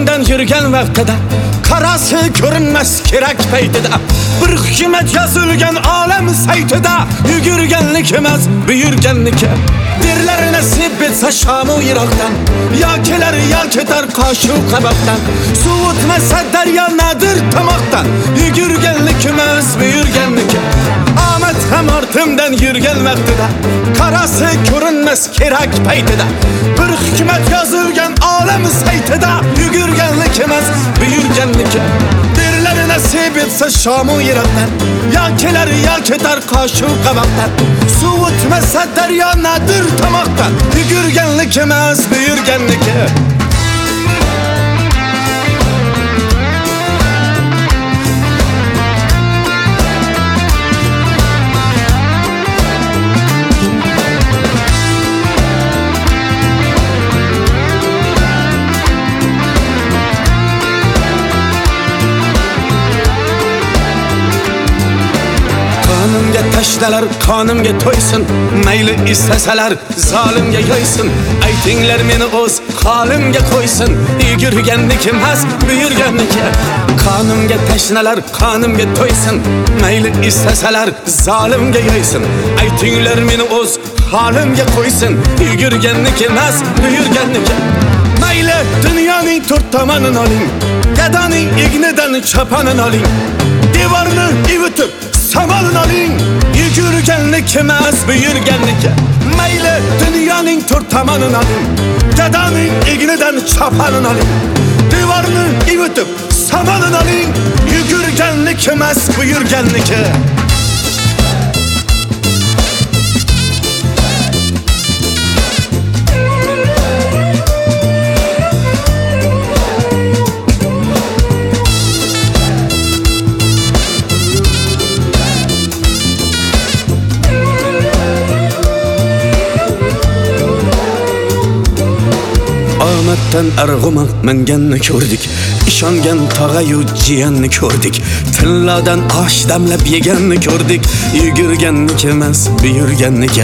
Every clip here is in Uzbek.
ortimdan yurgan vaqtida qarasi ko'rinmas kerak paytida bir hikmat yozilgan olam saytida yugurganlik emas buyurganniki derlar nasib etsa shamu yiroqdan yo kelar yo ketar qoshu qaboqdan suv o'tmasa daryo nadir tomoqdan yugurganlik emas buyurganniki omad ham ortimdan yurgan vaqtida qarasi ko'rinmas kerak paytida bir hikmat yozilgan olam saytida yugurganlik emas buyurganniki derlar nasib etsa shamu yiroqdan yo kelar yo ketar qoshu qaboqdan suv o'tmasa daryo nadir tomoqdan yugurganlik emas buyurganniki Qonimga tashlalar, qonimga to'ysin, mayli istasalar zolimga yo'ysin. Aytinglar meni o'z holimga qo'ysin, yugurganniki emas buyurganniki. Qonimga tashlalar, qonimga to'ysin, mayli istasalar zolimga yo'ysin. Aytinglar meni o'z holimga qo'ysin, yugurganniki emas buyurganniki. Mayli dunyoning to'rt tomonini oling, gadoning ignidan choponini oling, devorni ivitib samalını aling, yugurganlik emas buyurganniki. Mayli dunyoning to'rt tomonini oling, gadoning ignidan choponini oling, devorni ivitib samalini aling, yugurganlik emas buyurganniki. Omaddan arg'umoq minganni ko'rdik, ishongan tog'ayu jiyanni ko'rdik, tillodan osh damlab yeganni ko'rdik, yugurganniki emas buyurganniki.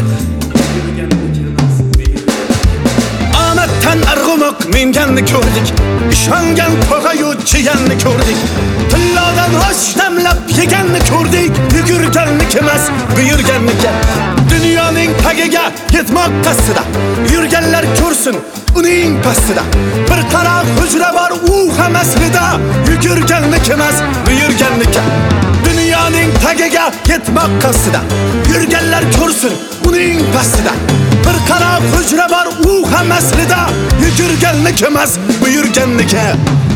Omaddan arg'umoq minganni ko'rdik, ishongan tog'ayu jiyanni ko'rdik, tillodan osh damlab yeganni ko'rdik, yugurganniki emas buyurganniki. Dunyoning tagiga yetmoq qasdida yurganlar ko'rsin uning pastida bir qara hujra bor u ham aslida yugurganlik emas buyurganniki. Dunyoning tagiga yetmoq qasdida yurganlar ko'rsin uning pastida bir qara hujra bor u ham aslida yugurganlik emas buyurganniki.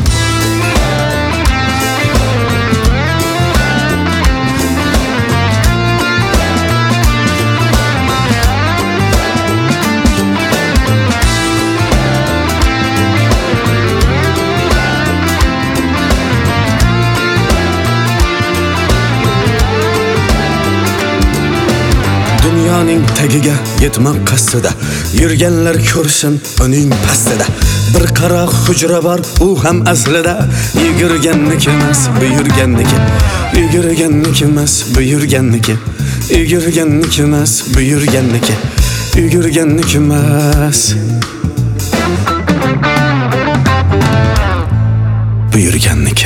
Dunyoning tagiga yetmoq qasdida yurganlar ko'rsin uning pastida bir qara hujra bor u ham aslida yugurganniki emas buyurganniki. Yugurganniki emas buyurganniki. Yugurganniki emas buyurganniki. Yugurganniki emas buyurganniki.